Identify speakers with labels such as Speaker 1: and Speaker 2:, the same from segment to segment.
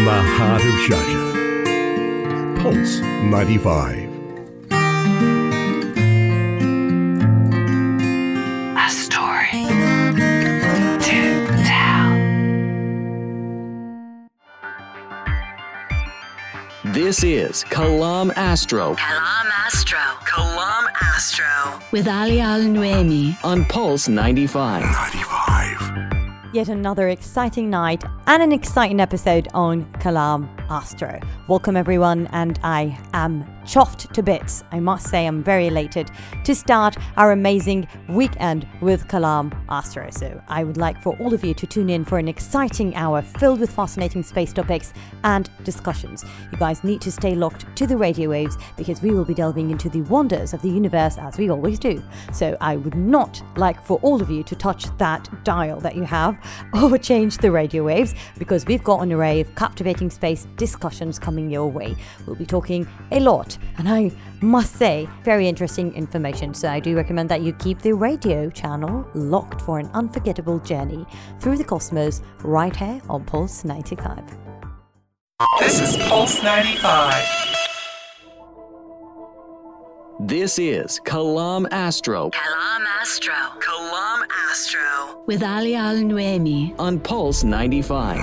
Speaker 1: from the heart of Sharjah. Pulse 95.
Speaker 2: A story to tell.
Speaker 3: This is Kalam Astro.
Speaker 2: Kalam Astro.
Speaker 3: Kalam Astro.
Speaker 2: With Ali Al-Nuaimi.
Speaker 3: On Pulse 95.
Speaker 4: Yet another exciting night and an exciting episode on Kalam Astro. Welcome everyone, and I am chuffed to bits. I must say I'm very elated to start our amazing weekend with Kalam Astro. So I would like for all of you to tune in for an exciting hour filled with fascinating space topics and discussions. You guys need to stay locked to the radio waves because we will be delving into the wonders of the universe as we always do. So I would not like for all of you to touch that dial that you have or change the radio waves, because we've got an array of captivating space discussions coming your way. We'll be talking a lot, and I must say, very interesting information. So I do recommend that you keep the radio channel locked for an unforgettable journey through the cosmos right here on Pulse 95.
Speaker 5: This is Pulse 95.
Speaker 3: This is Kalam Astro.
Speaker 2: Kalam Astro.
Speaker 3: Kalam Astro.
Speaker 2: With Ali Al-Nuaimi.
Speaker 3: On Pulse 95.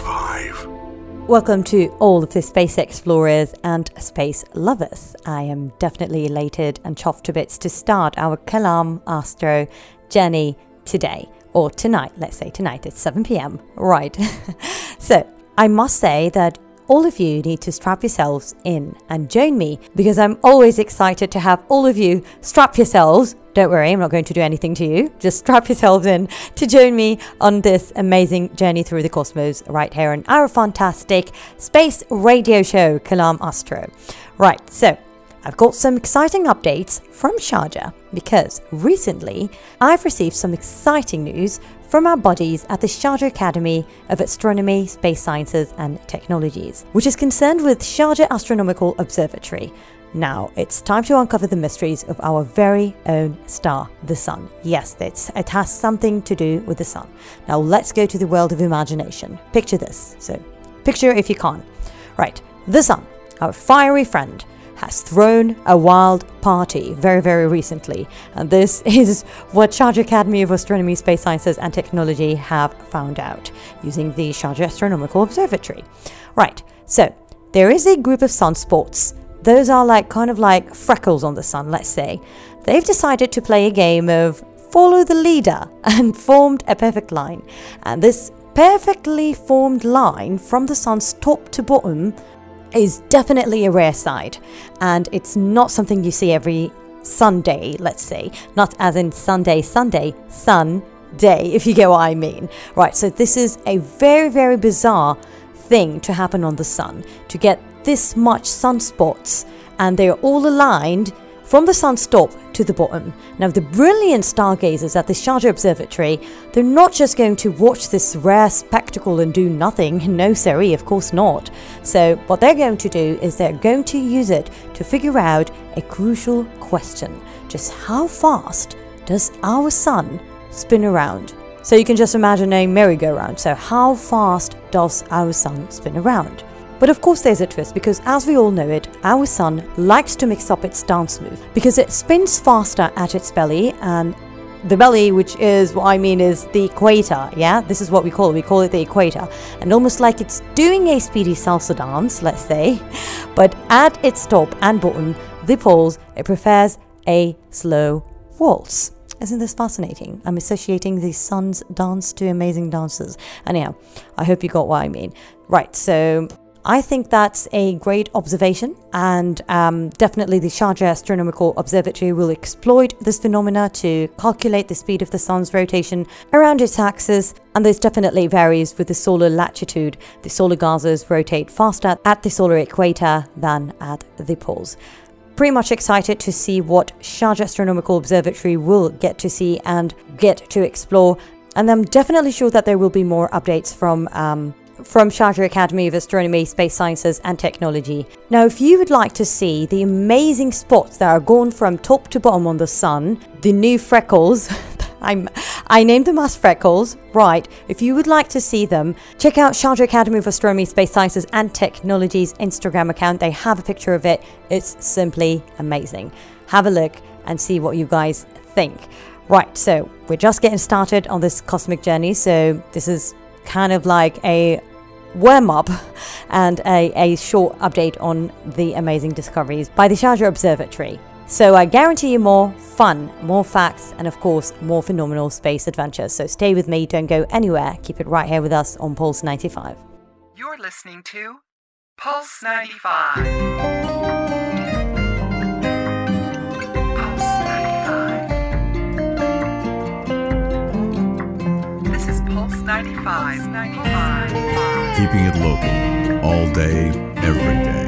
Speaker 4: Welcome to all of the space explorers and space lovers. I am definitely elated and chuffed to bits to start our Kalam Astro journey today, or tonight. Let's say tonight, it's 7 p.m. Right. So I must say that all of you need to strap yourselves in and join me, because I'm always excited to have all of you strap yourselves. Don't worry, I'm not going to do anything to you. Just strap yourselves in to join me on this amazing journey through the cosmos right here on our fantastic space radio show, Kalam Astro. Right, so I've got some exciting updates from Sharjah, because recently I've received some exciting news from our buddies at the Sharjah Academy of Astronomy, Space Sciences and Technologies, which is concerned with Sharjah Astronomical Observatory. Now, it's time to uncover the mysteries of our very own star, the Sun. Yes, it has something to do with the Sun. Now, let's go to the world of imagination. Picture this. So, picture if you can. Right, the Sun, our fiery friend, has thrown a wild party very, very recently. And this is what Sharjah Academy of Astronomy, Space Sciences and Technology have found out using the Sharjah Astronomical Observatory. Right, so there is a group of sunspots. Those are kind of like freckles on the sun, let's say. They've decided to play a game of follow the leader and formed a perfect line. And this perfectly formed line from the sun's top to bottom is definitely a rare sight. And it's not something you see every Sunday, let's say. Not as in Sunday, sun day, if you get what I mean. Right, so this is a very, very bizarre thing to happen on the sun, to get this much sunspots, and they're all aligned from the sun's top to the bottom. Now, the brilliant stargazers at the Sharjah Observatory, they're not just going to watch this rare spectacle and do nothing. No, sirree, of course not. So what they're going to do is they're going to use it to figure out a crucial question. Just how fast does our sun spin around? So you can just imagine a merry-go-round. So how fast does our sun spin around? But of course there's a twist, because as we all know it, our sun likes to mix up its dance move, because it spins faster at its belly, and the belly, which is what I mean is the equator, yeah? This is what we call it the equator. And almost like it's doing a speedy salsa dance, let's say, but at its top and bottom, the poles, it prefers a slow waltz. Isn't this fascinating? I'm associating the sun's dance to amazing dancers. Anyhow, I hope you got what I mean. Right, so I think that's a great observation, and definitely the Sharjah Astronomical Observatory will exploit this phenomena to calculate the speed of the sun's rotation around its axis, and this definitely varies with the solar latitude. The solar gazers rotate faster at the solar equator than at the poles. Pretty much excited to see what Sharjah Astronomical Observatory will get to see and get to explore, and I'm definitely sure that there will be more updates from Sharjah Academy of Astronomy, Space Sciences and Technology. Now, if you would like to see the amazing spots that are gone from top to bottom on the sun, the new freckles I named them as freckles, right? If you would like to see them, check out Sharjah Academy of Astronomy, Space Sciences and Technologies Instagram account. They have a picture of it. It's simply amazing. Have a look and see what you guys think. Right, so we're just getting started on this cosmic journey. So this is kind of like a warm-up and a short update on the amazing discoveries by the Sharjah Observatory. So I guarantee you more fun, more facts, and of course, more phenomenal space adventures. So stay with me, don't go anywhere. Keep it right here with us on Pulse 95.
Speaker 5: You're listening to Pulse 95. Pulse 95. This is Pulse 95. 95.
Speaker 1: Keeping it local, all day, every day.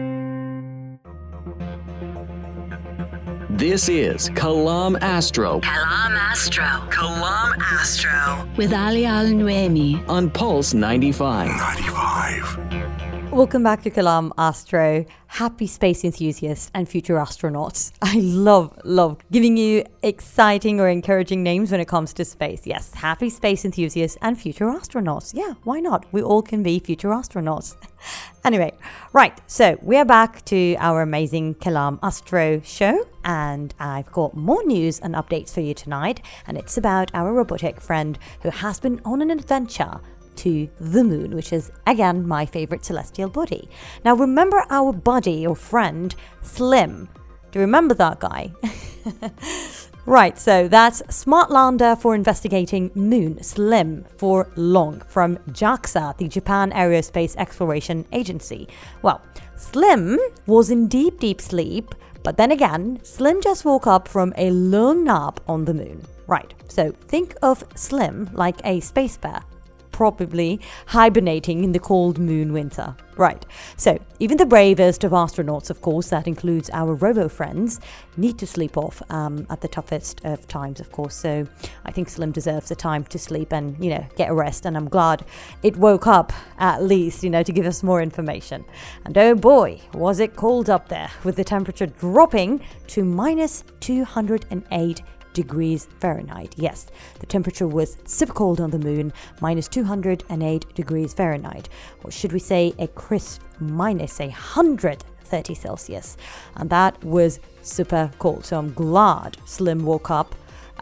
Speaker 3: This is Kalam Astro
Speaker 2: Kalam Astro.
Speaker 3: Kalam Astro
Speaker 2: With Ali Al Nuemi.
Speaker 3: on Pulse 95.
Speaker 1: 95.
Speaker 4: Welcome back to Kalam Astro. Happy space enthusiasts and future astronauts. I love giving you exciting or encouraging names when it comes to space. Yes, happy space enthusiasts and future astronauts. Yeah, why not? We all can be future astronauts. Anyway, right, so we are back to our amazing Kalam Astro show, and I've got more news and updates for you tonight, and it's about our robotic friend who has been on an adventure to the moon, which is again my favorite celestial body. Now remember our buddy or friend Slim. Do you remember that guy? Right, so that's Smart Lander for Investigating Moon, SLIM for long, from JAXA, the Japan Aerospace Exploration Agency. Well, SLIM was in deep sleep, but then again, SLIM just woke up from a long nap on the moon. Right, so think of SLIM like a space bear, probably hibernating in the cold moon winter. Right, so even the bravest of astronauts, of course, that includes our robo friends, need to sleep off at the toughest of times, of course. So I think Slim deserves the time to sleep and, get a rest. And I'm glad it woke up at least, to give us more information. And oh boy, was it cold up there, with the temperature dropping to minus 208 degrees Fahrenheit. Yes, the temperature was super cold on the moon, minus 208 degrees Fahrenheit. Or should we say a crisp minus 130 Celsius. And that was super cold. So I'm glad Slim woke up.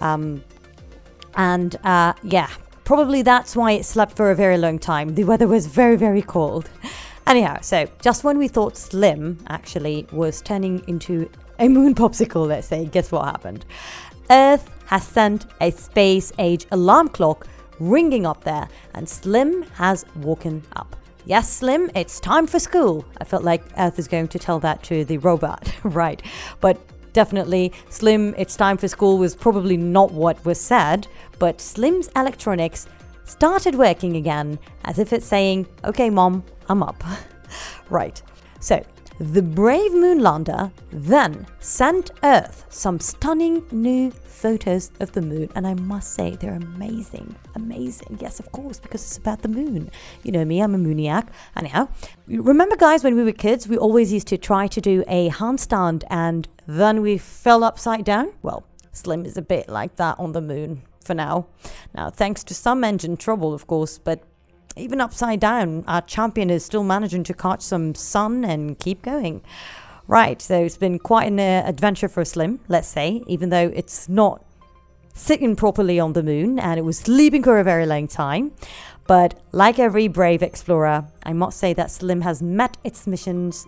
Speaker 4: Probably that's why it slept for a very long time. The weather was very, very cold. Anyhow, so just when we thought Slim actually was turning into a moon popsicle, let's say, guess what happened? Earth has sent a space-age alarm clock ringing up there, and Slim has woken up. Yes, Slim, it's time for school. I felt like Earth is going to tell that to the robot, right? But definitely, Slim, it's time for school was probably not what was said, but Slim's electronics started working again, as if it's saying, okay, Mom, I'm up. Right, so the brave moonlander then sent Earth some stunning new photos of the moon, and I must say they're amazing. Yes, of course, because it's about the moon. You know me, I'm a mooniac. Anyhow, remember guys, when we were kids, we always used to try to do a handstand and then we fell upside down? Well, Slim is a bit like that on the moon for now. Now, thanks to some engine trouble, of course, but even upside down, our champion is still managing to catch some sun and keep going. Right, so it's been quite an adventure for Slim, let's say, even though it's not sitting properly on the moon and it was sleeping for a very long time. But like every brave explorer, I must say that Slim has met its mission's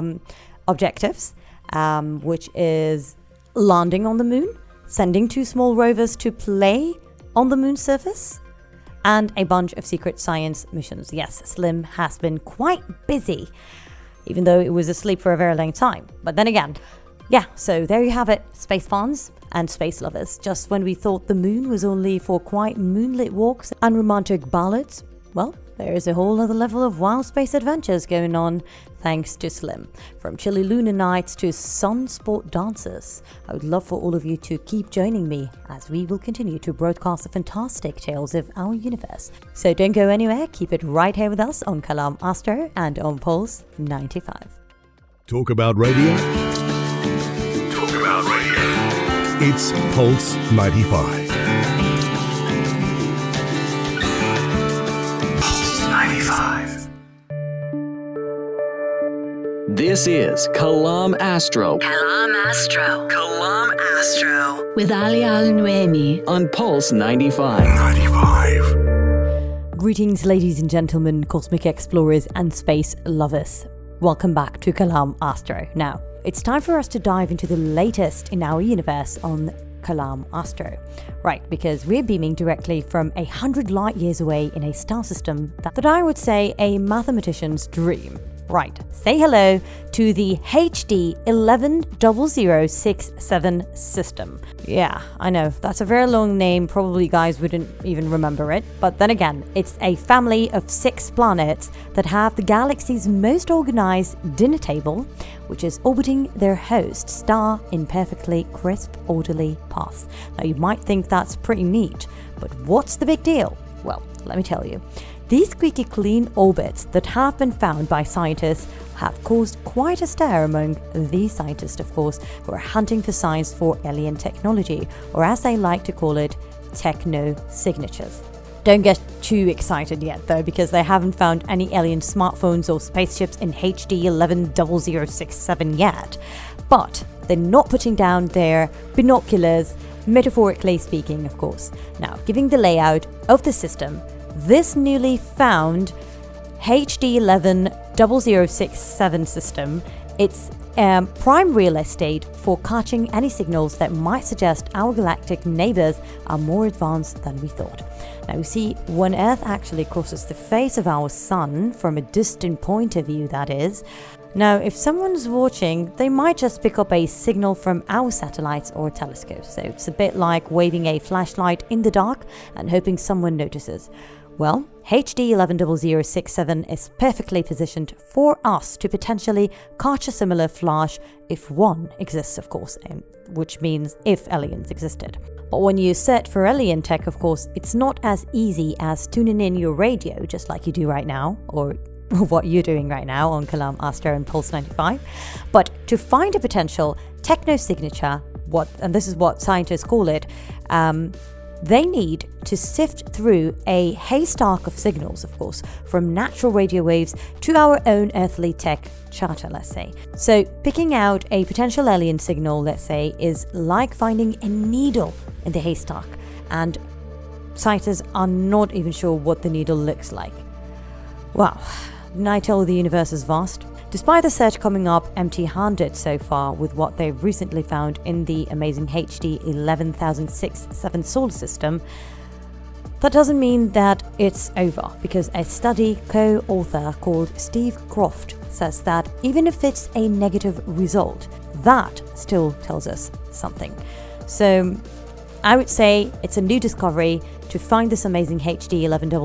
Speaker 4: objectives, which is landing on the moon, sending 2 small rovers to play on the moon's surface, and a bunch of secret science missions. Yes, Slim has been quite busy, even though it was asleep for a very long time. But then again, yeah, so there you have it, space fans and space lovers. Just when we thought the moon was only for quiet moonlit walks and romantic ballads, well, there is a whole other level of wild space adventures going on thanks to Slim. From chilly lunar nights to sunspot dances. I would love for all of you to keep joining me as we will continue to broadcast the fantastic tales of our universe. So don't go anywhere, keep it right here with us on Kalam Astro and on Pulse 95.
Speaker 1: Talk about radio? Talk about radio. It's Pulse 95.
Speaker 3: This is Kalam Astro
Speaker 2: Kalam Astro.
Speaker 3: Kalam Astro
Speaker 2: With Ali Al-Nuaimi.
Speaker 3: on Pulse 95.
Speaker 1: 95.
Speaker 4: Greetings, ladies and gentlemen, cosmic explorers and space lovers. Welcome back to Kalam Astro. Now, it's time for us to dive into the latest in our universe on Kalam Astro. Right, because we're beaming directly from 100 light years away in a star system that I would say a mathematician's dream. Right, say hello to the HD 110067 system. Yeah, I know, that's a very long name, probably guys wouldn't even remember it, but then again, it's a family of 6 planets that have the galaxy's most organized dinner table, which is orbiting their host star in perfectly crisp, orderly paths. Now you might think that's pretty neat, but what's the big deal? Well, let me tell you. These squeaky clean orbits that have been found by scientists have caused quite a stir among these scientists, of course, who are hunting for signs for alien technology, or as they like to call it, techno-signatures. Don't get too excited yet though, because they haven't found any alien smartphones or spaceships in HD 110067 yet. But they're not putting down their binoculars, metaphorically speaking, of course. Now, giving the layout of the system, this newly found HD 110067 system, it's prime real estate for catching any signals that might suggest our galactic neighbors are more advanced than we thought. Now, you see, when Earth actually crosses the face of our sun, from a distant point of view that is, now if someone's watching, they might just pick up a signal from our satellites or telescopes, so it's a bit like waving a flashlight in the dark and hoping someone notices. Well, HD 110067 is perfectly positioned for us to potentially catch a similar flash if one exists, of course, which means if aliens existed. But when you search for alien tech, of course, it's not as easy as tuning in your radio, just like you do right now, or what you're doing right now on Kalam Astro and Pulse 95. But to find a potential techno-signature, and this is what scientists call it, they need to sift through a haystack of signals, of course, from natural radio waves to our own earthly tech charter, let's say. So picking out a potential alien signal, let's say, is like finding a needle in the haystack, and scientists are not even sure what the needle looks like. Wow, didn't I tell you the universe is vast? Despite the search coming up empty-handed so far with what they've recently found in the amazing HD 11067 solar system, that doesn't mean that it's over, because a study co-author called Steve Croft says that even if it's a negative result, that still tells us something. So I would say it's a new discovery to find this amazing HD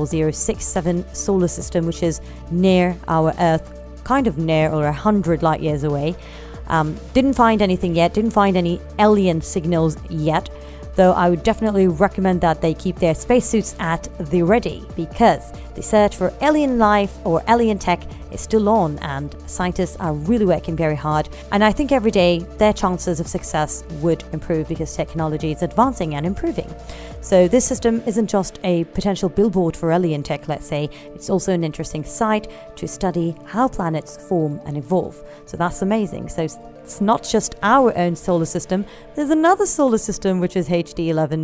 Speaker 4: 110067 solar system, which is near our Earth, kind of near, or 100 light years away. Didn't find anything yet, didn't find any alien signals yet, though I would definitely recommend that they keep their spacesuits at the ready, because the search for alien life or alien tech is still on, and scientists are really working very hard, and I think every day their chances of success would improve because technology is advancing and improving. So this system isn't just a potential billboard for alien tech, let's say, it's also an interesting site to study how planets form and evolve. So that's amazing. So it's not just our own solar system, there's another solar system which is HD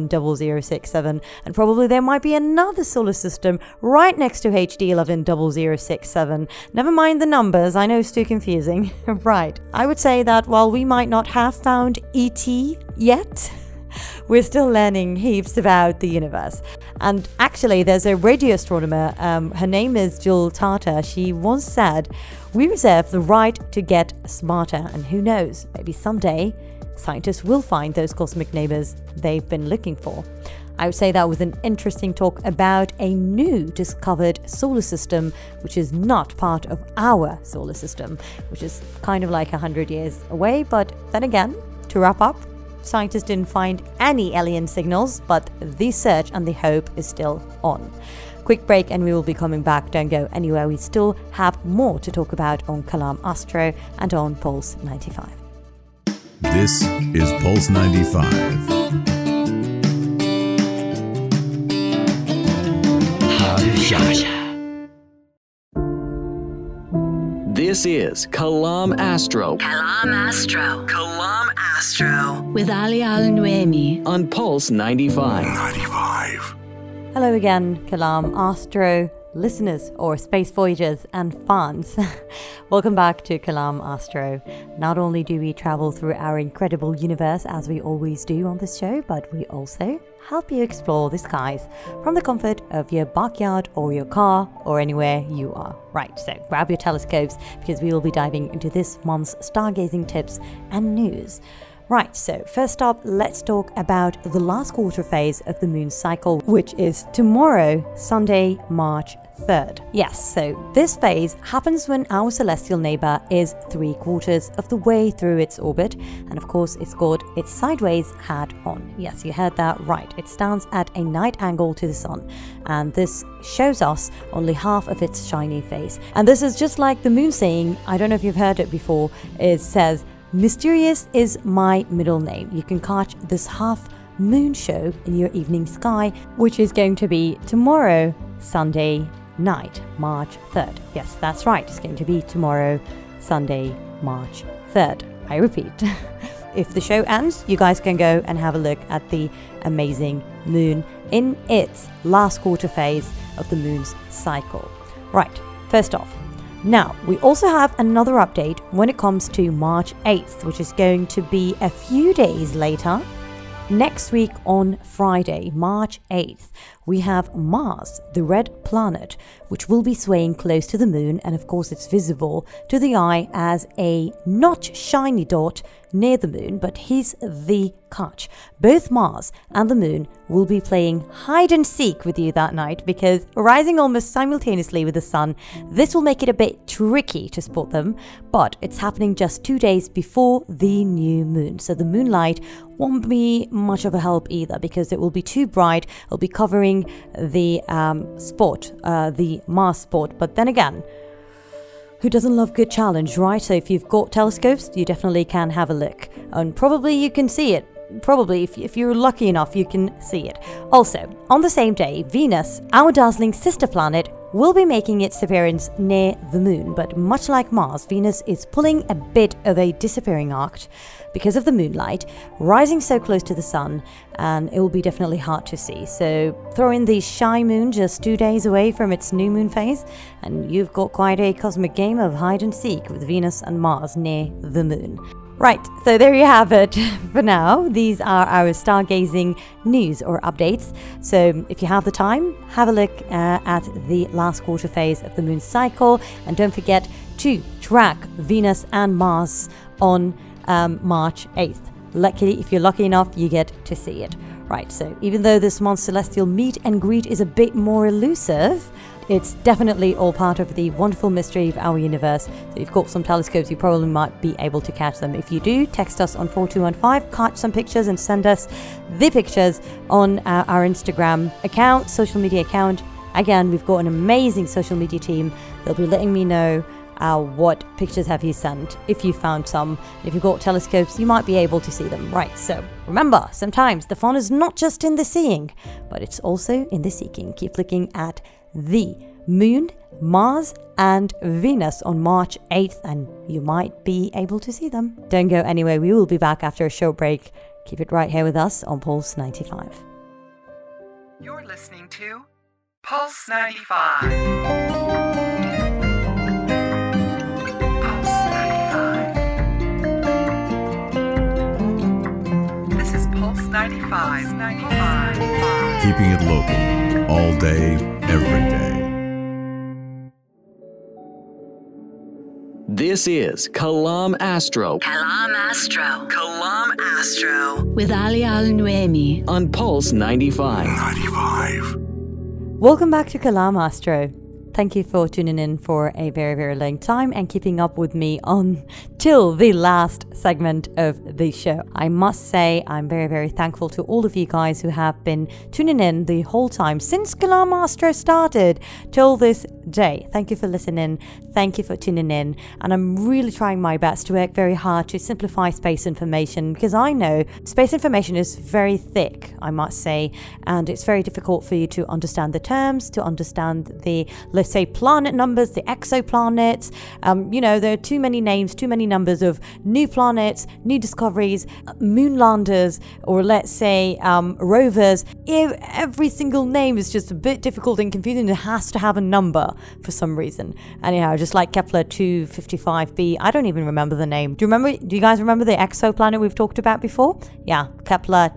Speaker 4: 110067, and probably there might be another solar system right next to HD 110067. Never mind the numbers, I know it's too confusing. Right, I would say that while we might not have found ET yet, we're still learning heaps about the universe. And actually, there's a radio astronomer, her name is Jill Tarter. She once said, "We reserve the right to get smarter, and who knows, maybe someday scientists will find those cosmic neighbors they've been looking for." I would say that was an interesting talk about a new discovered solar system, which is not part of our solar system, which is kind of like 100 years away. But then again, to wrap up, scientists didn't find any alien signals, but the search and the hope is still on. Quick break and we will be coming back. Don't go anywhere. We still have more to talk about on Kalam Astro and on Pulse 95.
Speaker 1: This is Pulse 95.
Speaker 3: This is Kalam Astro
Speaker 2: Kalam Astro
Speaker 3: Kalam Astro
Speaker 2: with Ali Al Nuemi.
Speaker 3: on Pulse 95.
Speaker 1: 95.
Speaker 4: Hello again, Kalam Astro listeners or space voyagers and fans. Welcome back to Kalam Astro. Not only do we travel through our incredible universe as we always do on this show, but we also help you explore the skies from the comfort of your backyard or your car or anywhere you are. Right, so grab your telescopes because we will be diving into this month's stargazing tips and news. Right, so first up, let's talk about the last quarter phase of the moon cycle, which is tomorrow, Sunday, March 3rd. Yes, so this phase happens when our celestial neighbor is 3/4 of the way through its orbit, and of course it's got its sideways hat on. Yes, you heard that right. It stands at a night angle to the sun, and this shows us only half of its shiny face. And this is just like the moon saying, I don't know if you've heard it before, it says, "Mysterious is my middle name." You can catch this half moon show in your evening sky, which is going to be tomorrow, Sunday night, March 3rd. Yes, that's right. It's going to be tomorrow, Sunday, March 3rd. I repeat. If the show ends, you guys can go and have a look at the amazing moon in its last quarter phase of the moon's cycle. Right, first off, now, we also have another update when it comes to March 8th, which is going to be a few days later. Next week on Friday, March 8th, we have Mars, the red planet, which will be swaying close to the moon, and of course it's visible to the eye as a not shiny dot near the moon, but here's the catch. Both Mars and the moon will be playing hide and seek with you that night because rising almost simultaneously with the sun, this will make it a bit tricky to spot them, but it's happening just 2 days before the new moon. So the moonlight won't be much of a help either because it will be too bright. It'll be covering the the Mars spot. But then again, who doesn't love good challenge, right? So if you've got telescopes, you definitely can have a look. And probably you can see it. Probably, if you're lucky enough, you can see it. Also, on the same day, Venus, our dazzling sister planet, will be making its appearance near the moon. But much like Mars, Venus is pulling a bit of a disappearing act because of the moonlight rising so close to the sun, and it will be definitely hard to see. So throw in the shy moon just 2 days away from its new moon phase, and you've got quite a cosmic game of hide and seek with Venus and Mars near the moon. Right, so there you have it for now. These are our stargazing news or updates. So if you have the time, have a look at the last quarter phase of the moon cycle. And don't forget to track Venus and Mars on March 8th. Luckily, if you're lucky enough, you get to see it. Right, so even though this month's celestial meet and greet is a bit more elusive, it's definitely all part of the wonderful mystery of our universe. So if you've got some telescopes, you probably might be able to catch them. If you do, text us on 4215, catch some pictures and send us the pictures on our Instagram account, social media account. Again, we've got an amazing social media team. They'll be letting me know what pictures have you sent. If you found some, if you've got telescopes, you might be able to see them. Right, so remember, sometimes the fun is not just in the seeing, but it's also in the seeking. Keep looking at the moon, Mars and Venus on March 8th and you might be able to see them. Don't go anywhere. We will be back after a short break. Keep it right here with us on Pulse 95.
Speaker 5: You're listening to Pulse 95. Pulse 95. This is Pulse 95. 95.
Speaker 1: Keeping it local. All day, every day.
Speaker 3: This is Kalam Astro
Speaker 2: Kalam Astro
Speaker 3: Kalam Astro
Speaker 2: with Ali Al Nuemi.
Speaker 3: on Pulse 95.
Speaker 1: 95.
Speaker 4: Welcome back to Kalam Astro. Thank you for tuning in for a very, very long time and keeping up with me until the last segment of the show. I must say I'm very, very thankful to all of you guys who have been tuning in the whole time since Kalam Astro started till this day. Thank you for listening. Thank you for tuning in. And I'm really trying my best to work very hard to simplify space information because I know space information is very thick, I must say, and it's very difficult for you to understand the terms, to understand the let's say, planet numbers, the exoplanets. There are too many names, too many numbers of new planets, new discoveries, moonlanders, or let's say rovers. Every single name is just a bit difficult and confusing. It has to have a number for some reason. Anyhow, just like Kepler 255b, I don't even remember the name. Do you guys remember the exoplanet we've talked about before? Yeah, Kepler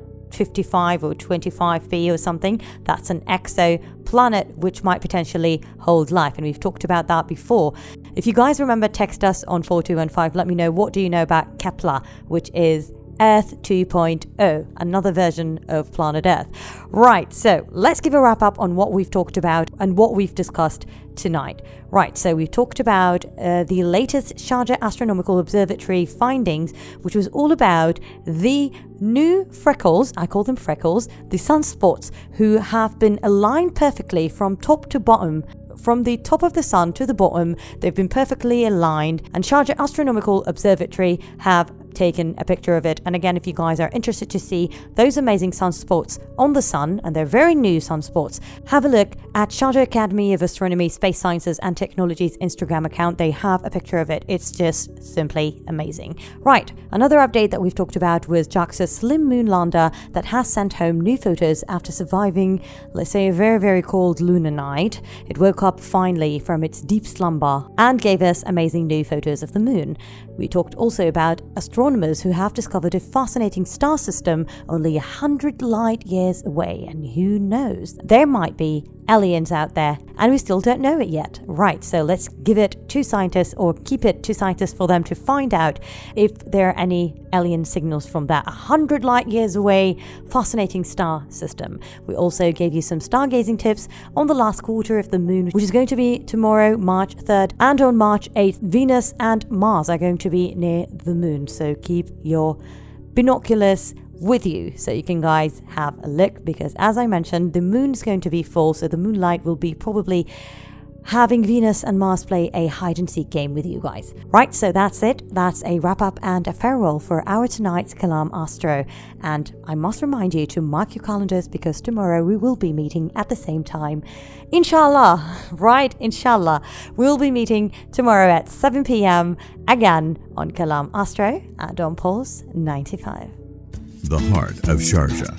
Speaker 4: 55 or 25b or something. That's an exoplanet which might potentially hold life, and we've talked about that before. If you guys remember, text us on 4215. Let me know, what do you know about Kepler, which is Earth 2.0, another version of planet Earth. Right, so let's give a wrap up on what we've talked about and what we've discussed tonight. Right, so we've talked about the latest Sharjah Astronomical Observatory findings, which was all about the new freckles, I call them freckles, the sunspots, who have been aligned perfectly from top to bottom. From the top of the sun to the bottom, they've been perfectly aligned, and Sharjah Astronomical Observatory have taken a picture of it. And again, if you guys are interested to see those amazing sunspots on the sun, and they're very new sunspots, have a look at Sharjah Academy of Astronomy, Space Sciences and Technology's Instagram account. They have a picture of it. It's just simply amazing. Right, another update that we've talked about was JAXA's Slim Moon lander that has sent home new photos after surviving, let's say, a very, very cold lunar night. It woke up finally from its deep slumber and gave us amazing new photos of the moon. We talked also about astronomers who have discovered a fascinating star system only 100 light years away, and who knows, there might be aliens out there, and we still don't know it yet. Right, so let's give it to scientists, or keep it to scientists, for them to find out if there are any alien signals from that 100 light years away fascinating star system. We also gave you some stargazing tips on the last quarter of the moon, which is going to be tomorrow, March 3rd, and on March 8th, Venus and Mars are going to be near the moon, so keep your binoculars with you so you can guys have a look, because as I mentioned, the moon is going to be full, so the moonlight will be probably having Venus and Mars play a hide and seek game with you guys. Right, so that's it. That's a wrap up and a farewell for our tonight's Kalam Astro. And I must remind you to mark your calendars, because tomorrow we will be meeting at the same time. Inshallah, right? Inshallah. We'll be meeting tomorrow at 7 p.m. again on Kalam Astro and on Pulse 95.
Speaker 1: The heart of Sharjah.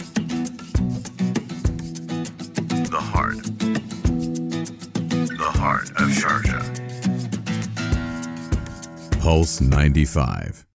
Speaker 1: The heart of Sharjah. Pulse 95.